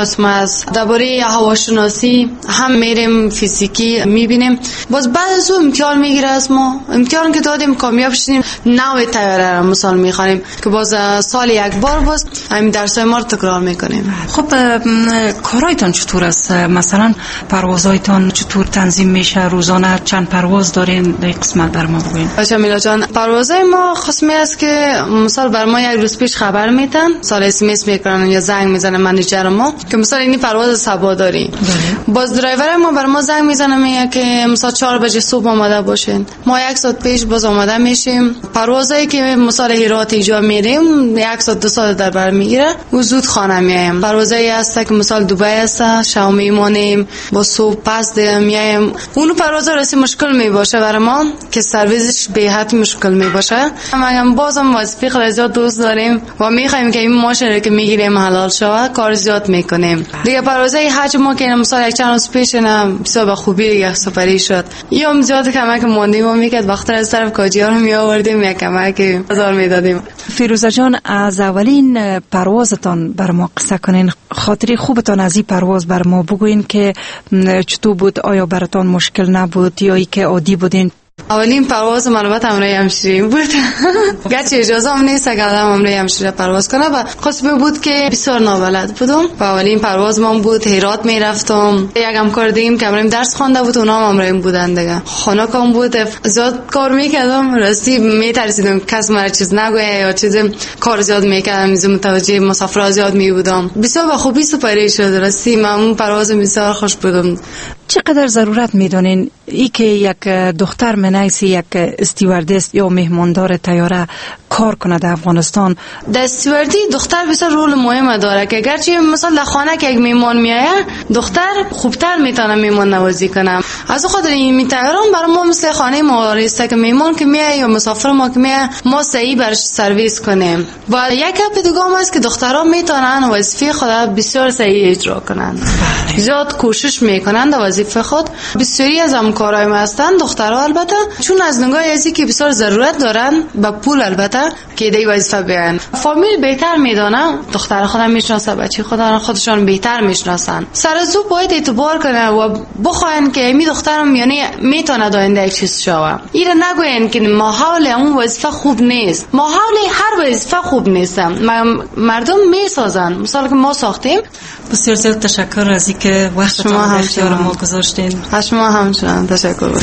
قسم است. درباره هواشناسی هم میریم، فیزیکی میبینیم. باز بعد از اون امتحان میگیره از ما. امتحان که دادیم کامیاب شدیم، نوع طیاره را مثال میخوانیم که باز سال یک بار باز همین درسای ما رو تکرار میکنیم. خب کارایتان چطور است؟ مثلا پروازایتان چطور تنظیم میشه؟ روزانه چند پرواز دارین؟ در قسمت بر ما بگوین. شمیلا جان، پروازای ما قسمی است که مثال بر ما یک روز پیش خبر میدن، مثلا اس ام اس میکنن یا زنگ میزنه منیجر ما که مثلا این پرواز صبح داریم. باز درایور ما بر ما زنگ میزنه میگه که مثلا 4 بجه صبح آماده باشین. ما یک ساعت پیش باز آماده میشیم. پروازایی که مثلا هرات اینجا میریم 1 ساعت 2 ساعت در بر میگیره و زود خانه میایم. پروازایی هست که مثلا دبی هست، شب میمونیم، با صبح پس میایم. اون پروازا رسی مشکل می باشه برای ما که سرویسش به حد مشکل می باشه. ما بازم وظیفه خیلی زیاد دوست داریم و میخوایم که این ماشین رو که میگیریم حلال شوه، کار زیاد میکنیم. دیگه پروازای حج ما که مثلا یک چند روز پیش بسیار به خوبی دیگه سفری شد. یا زیاد کمک موندیم و میکرد وقت از طرف کاجی‌ها رو می آوردیم یا کمک هزار میدادیم. فیروزه جان، از اولین پروازتان بر ما قصه کنین، خاطری خوبتان از این پرواز بر ما بگوین که چطور بود؟ آیا براتان مشکل نبود یا ای که عادی بودین؟ اولین پرواز منوبت امروی همشیری بود. گرچه اجازه هم نیست که آدم امروی همشیری پرواز کنه و قسمه بود که بسیار نابلد بودم. و اولین پرواز من بود، هرات میرفتم. یک همکار دیگه که امروی درس خوانده بود، اونا هم امروی بودن دیگه. خانه کام بود، زیاد کار میکردم، راستی میترسیدم کس مرا چیز نگویه یا چیز، کار زیاد میکردم، متوجه مسافرها زیاد میبودم. بسیار به خوبی سپری شد. راستی من اون پرواز بسیار خوش بودم. چقدر ضرورت میدونین ای که یک دختر منیسی یک استیوردس یا مهماندار طیاره کار کنه در افغانستان؟ در استیوردی دختر بسیار رول مهم داره که گرچه مثلا در خانه که یک میهمان میایه دختر خوبتر میتونه میهمان نوازی کنه. از خاطر این میتایران برای ما مثل خانه ما است که میهمان که میایه یا مسافر ما که میایه ما صحیح برش سرویس کنیم. و یک گپ دیگه هم است که دخترها میتونن وظیفه خود بسیار صحیح اجرا کنن. زیاد کوشش میکنن در وظیفه خود. بسیاری از همکارای ما هستن دخترها، البته چون از نگاه ازی که بسیار ضرورت دارن با پول البته که دی وظیفه بیان. فامیل بهتر میدونه، دختر خودم میشناسه، بچه خودشان بهتر میشناسن. سر از او باید اعتبار کنه و بخواین که می دخترم یعنی میتونه داینده یک چیز شوه. ایره نگوین که ماحول اون وظیفه خوب نیست. ماحول هر وظیفه خوب نیست. مردم میسازن. مثلا که ما ساختیم. بسیار زیاد تشکر از اینکه وقتتون رو اختیار ما گذاشتین. شما همچنان تشکر.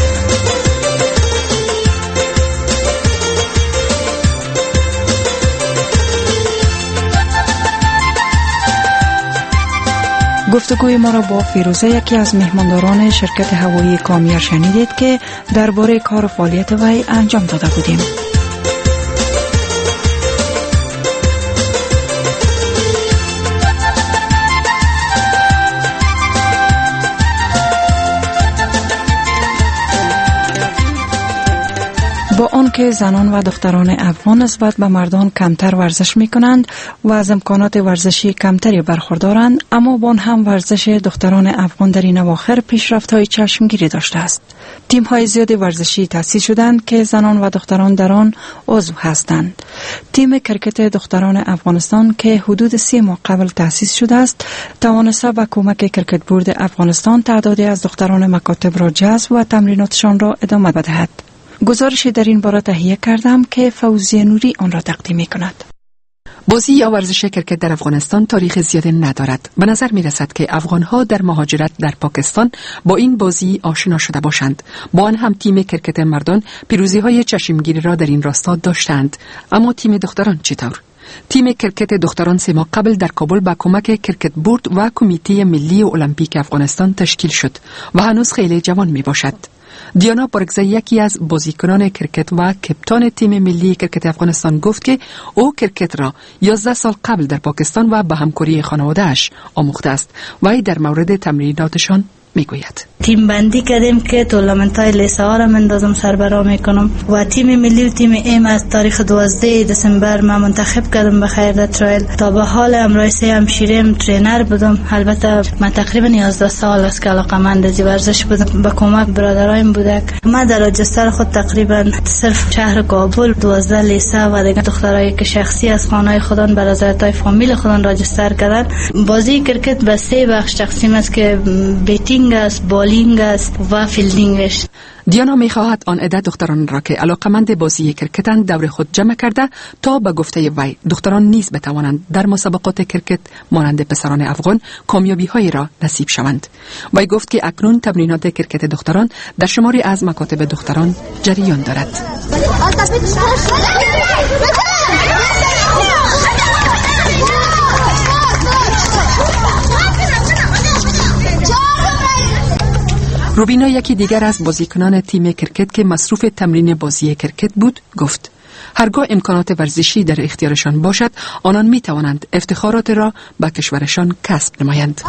گفتگوی ما را با فیروزه، یکی از مهمانداران شرکت هوایی کامیر شنیدید که درباره کار و فعالیت وی انجام داده بودیم. با آنکه زنان و دختران افغان نسبت به مردان کمتر ورزش می کنند و از امکانات ورزشی کمتری برخوردارند، اما با آن هم ورزش دختران افغان در این اواخر پیشرفت‌های چشمگیری داشته است. تیم‌های زیاد ورزشی تأسیس شدند که زنان و دختران در آن عضو هستند. تیم کرکت دختران افغانستان که حدود 3 ماه قبل تأسیس شده است، توانسته با کمک کرکت بورد افغانستان تعدادی از دختران مکاتب را جذب و تمریناتشان را ادامه بدهد. گزارشی در این باره تهیه کردم که فوزیه نوری آن را تقدیم می‌کند. بازی یا ورزش کرکت در افغانستان تاریخ زیادی ندارد. به نظر می رسد که افغانها در مهاجرت در پاکستان با این بازی آشنا شده باشند. با آن هم تیم کرکت مردان پیروزی‌های چشمگیری را در این راستا داشتند. اما تیم دختران چطور؟ تیم کرکت دختران 3 ماه قبل در کابل با کمک کرکت بورد و کمیته ملی المپیک افغانستان تشکیل شد و هنوز خیلی جوان می باشد. دیانا بارگزای، یکی از بازیکنان کرکت و کپتان تیم ملی کرکت افغانستان، گفت که او کرکت را 11 سال قبل در پاکستان و به همکاری خانواده‌اش آموخته است و در مورد تمریناتشان میگوید. تیم بندی کردیم که تورنمنت‌های لیسه ها را مندازم سربرا میکنم و تیم ملی و تیم ایم از تاریخ 12 دسامبر ما منتخب کردم به خیر در ترایل. تا به حال امروز همشیریم ترینر بودم. البته من تقریبا 11 سال است که علاقه‌مند از ورزش بودم. با کمک برادرایم بودک ما در راجستر خود تقریبا صرف شهر کابل 12 لیسه و دیگه دخترایی که شخصی از خانه‌های خودان به رضایت‌های فامیل خودان راجستر کردن. بازی کرکت به 3 بخش تقسیم است که بیتینگ است، بالینگ است و فیلدینگش. دیانا می‌خواهد آن عده دختران را که علاقمند بازی کرکتند دور خود جمع کرده تا به گفته وی دختران نیز بتوانند در مسابقات کرکت مانند پسران افغان کامیابی‌هایی را نصیب شوند. وی گفت که اکنون تمرینات کرکت دختران در شماری از مکاتب دختران جریان دارد. روبینا یکی دیگر از بازیکنان تیم کرکت که مصروف تمرین بازی کرکت بود گفت هرگاه امکانات ورزشی در اختیارشان باشد آنان می توانند افتخارات را به کشورشان کسب نمایند.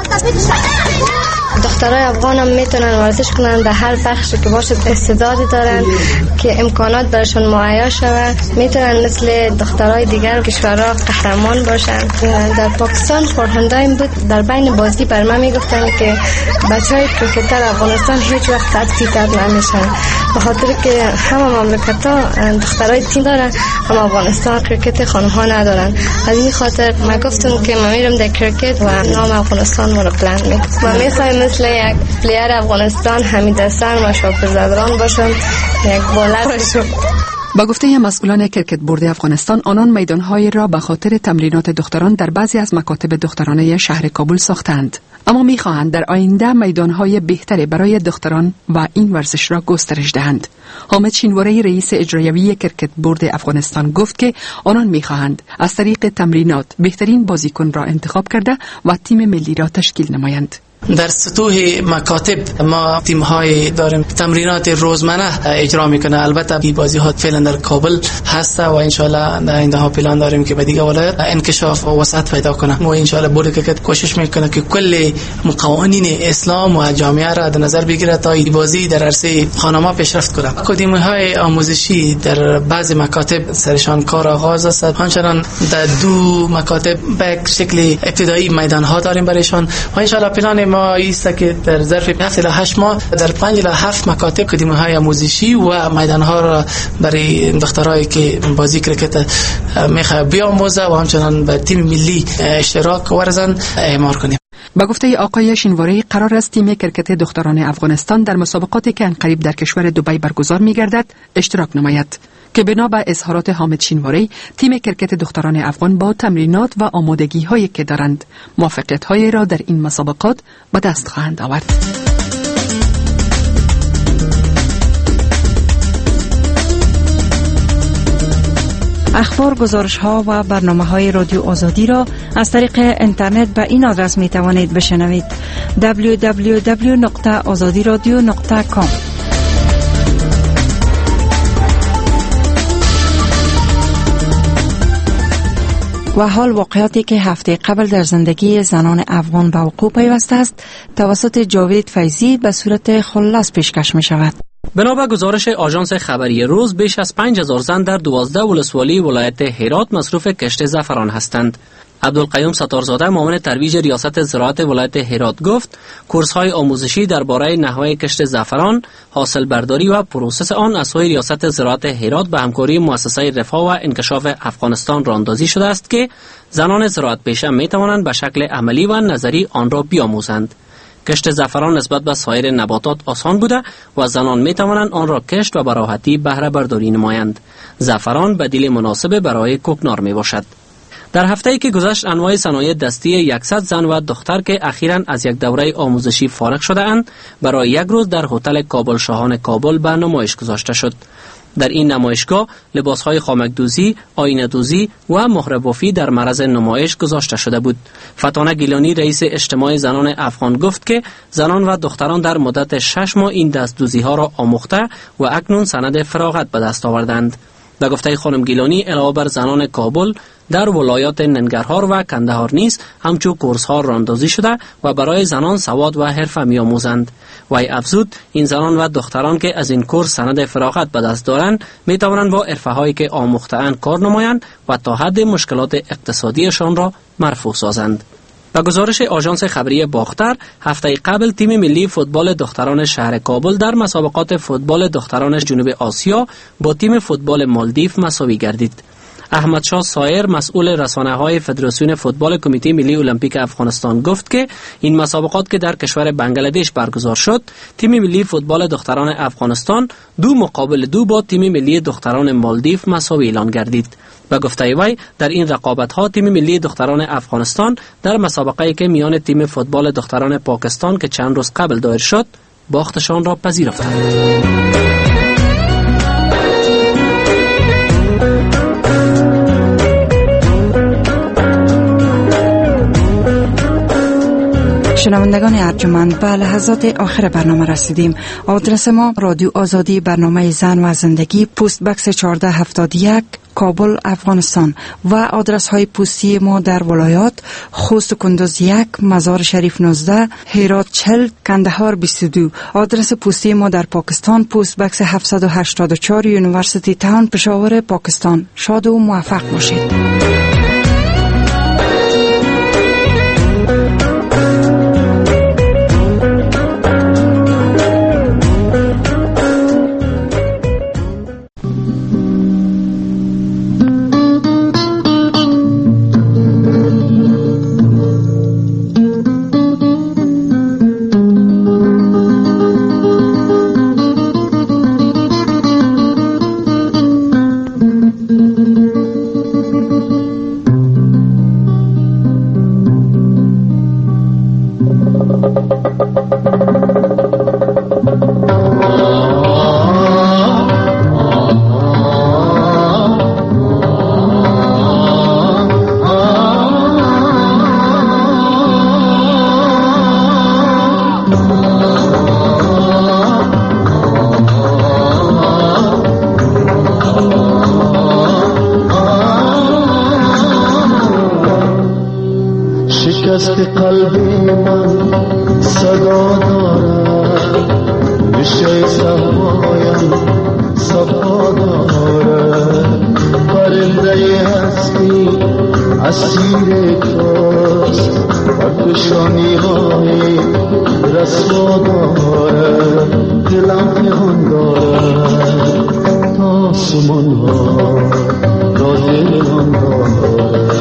دخترای افغان هم میتونن ورزش کنن در هر بخشی که باشه. استعدادی دارن که امکانات برشون مهیا شود. میتونن مثل دخترای دیگر کشورها قهرمان باشن. در پاکستان فرهنگایم بود در بین بازی بر من میگفتن که بچهای کرکتر افغانستان هیچ وقت تدفیق نمیشن به خاطر که همه مملکت‌ها دخترای تیم دارن اما افغانستان کرکت خانم‌ها ندارن. از این خاطر من گفتم که من میرم در کرکت و نام افغانستان رو بلند میکنم. من میخوایم مثل یک پلیر افغانستان حمید حسن و شاپور زدران باشم، یک بالر باشم. با گفته مسئولان کرکت بورد افغانستان آنان میدان‌های را به خاطر تمرینات دختران در بعضی از مکاتب دخترانه شهر کابل ساختند، اما می‌خواهند در آینده میدان‌های بهتری برای دختران و این ورزش را گسترش دهند. حامد شینواری رئیس اجرایی کرکت بورد افغانستان گفت که آنان می‌خواهند از طریق تمرینات بهترین بازیکن را انتخاب کرده و تیم ملی را تشکیل نمایند. در سطوح مکاتب ما تیم‌های داریم تمرینات روزانه اجرا میکنه. البته این بازی‌ها فعلا در کابل هست و ان شاء الله در آینده ها پلان داریم که به دیگه ولایت انکشاف و وسعت پیدا کنه. ما ان شاء الله بورد کرکت کوشش میکنه که کل قوانین اسلام و جامعه را در نظر بگیره تا این بازی در عرصه خانم‌ها پیشرفت کنه. اکادمی‌های آموزشی در بعضی مکاتب سرشان کار آغاز است. همچنین در 2 مکاتب به شکل ابتدایی میدان‌ها داریم برایشان و ان شاء الله پلان ما است که در ظرف 7 تا 8 ماه در 5 تا 7 مکاتب اکادمی‌های آموزشی و میدان‌ها را برای دخترایی که بازی کرکت میخواد بیاموزه و همچنین به تیم ملی اشتراک ورزن اعمار کنیم. با گفته آقای شینواری قرار است تیم کرکت دختران افغانستان در مسابقاتی که عنقریب در کشور دبی برگزار می‌گردد اشتراک نماید که بنا به اظهارات حامد شینواری تیم کرکت دختران افغان با تمرینات و آمادگی‌هایی که دارند موفقیت‌هایی را در این مسابقات به دست خواهند آورد. اخبار، گزارش‌ها و برنامه‌های رادیو آزادی را از طریق اینترنت به این آدرس می‌توانید بشنوید: www.azadiradio.com. و حال واقعاتی که هفته قبل در زندگی زنان افغان به وقوع پیوسته است توسط جاوید فیضی به صورت خلاص پیشکش می شود. بنابر گزارش آژانس خبری روز بیش از 5000 زن در 12 ولسوالی ولایت هرات مصروف کشت زعفران هستند. عبدالقیوم ستارزاده معاون ترویج ریاست زراعت ولایت هرات گفت کورس‌های آموزشی درباره نحوه کشت زعفران، حاصل برداری و پروسس آن از سوی ریاست زراعت هرات به همکاری مؤسسه رفاه و انکشاف افغانستان راهاندازی شده است که زنان زراعت پیشه می توانند به شکل عملی و نظری آن را بیاموزند. کشت زعفران نسبت به سایر نباتات آسان بوده و زنان می توانند آن را کشت و به راحتی بهره برداری نمایند. زعفران بدیل مناسب برای کوکنار می باشد. در هفته‌ای که گذشت انواع صنایع دستی 100 زن و دختر که اخیراً از یک دوره آموزشی فارغ شده اند برای یک روز در هتل کابل شاهان کابل به نمایش گذاشته شد. در این نمایشگاه لباس‌های خامک‌دوزی، آینه‌دوزی و مهره‌بافی در معرض نمایش گذاشته شده بود. فتانه گیلانی رئیس اجتماع زنان افغان گفت که زنان و دختران در مدت 6 ماه این دست‌دوزی‌ها را آموخته و اکنون سند فراغت به دست آوردند. به گفته خانم گیلانی علاوه بر زنان کابل، در ولایات ننگرهار و کندهار نیز همچون کورس‌ها راهاندازی شده و برای زنان سواد و حرفه می‌آموزند. وی افزود این زنان و دختران که از این کورس سند فراغت به دست دارند می‌توانند با حرفه‌هایی که آموخته‌اند کار نمایند و تا حد مشکلات اقتصادیشان را مرفوع سازند. با گزارش آژانس خبری باختر، هفته قبل تیم ملی فوتبال دختران شهر کابل در مسابقات فوتبال دختران جنوب آسیا با تیم فوتبال مالدیو مساوی گردید. احمد شاه سایر مسئول رسانه‌های فدراسیون فوتبال کمیته ملی المپیک افغانستان گفت که این مسابقات که در کشور بنگلادش برگزار شد، تیم ملی فوتبال دختران افغانستان 2-2 با تیم ملی دختران مالدیو مساوی اعلان گردید. و گفته وی در این رقابت‌ها تیم ملی دختران افغانستان در مسابقه‌ای که میان تیم فوتبال دختران پاکستان که چند روز قبل دایر شد، باختشان را پذیرفتند. شنوندگان ارجمند، به لحظات آخر برنامه رسیدیم. آدرس ما: رادیو آزادی، برنامه زن و زندگی، پست بکس 1471، کابل، افغانستان. و آدرس های پستی ما در ولایات: خوست و کندوز 1، مزار شریف 19، هرات 40، کندهار 22. آدرس پستی ما در پاکستان: پست بکس 784، یونیورسیتی تاون، پشاور، پاکستان. شاد و موفق باشید. شکست قلبی من صدا دارد، نشه صفایم صفا دارد. پرنده هستی اسیر توست و پیشانی های رسوا دارد. دلم پنهان دارد تا سمان ها را دلم دارد.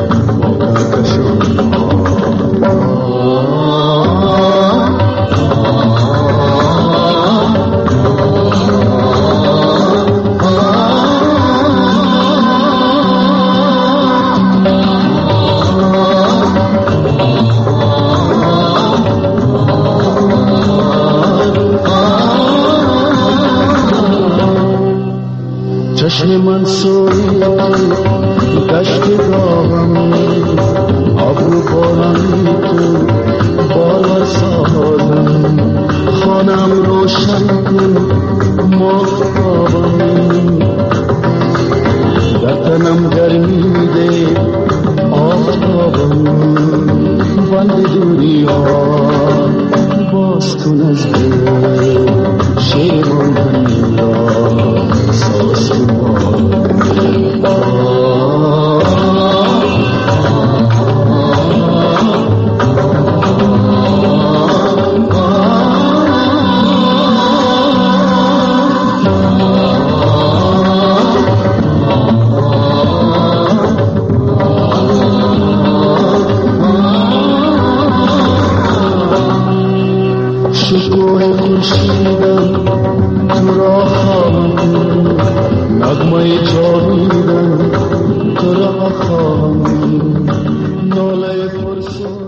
چشم من سوی دشت راهم، ابرو بارانی تو بالا سازم. خانم روشن کن ماهتابم، در تنم گرمی ده آفتابم. بند دوری ها باز کن از دل، شیرمان را ساز کن. شکوه خورشیدم تو را خواهم، نغمه جاویدم تو را خواهم. ناله فرسون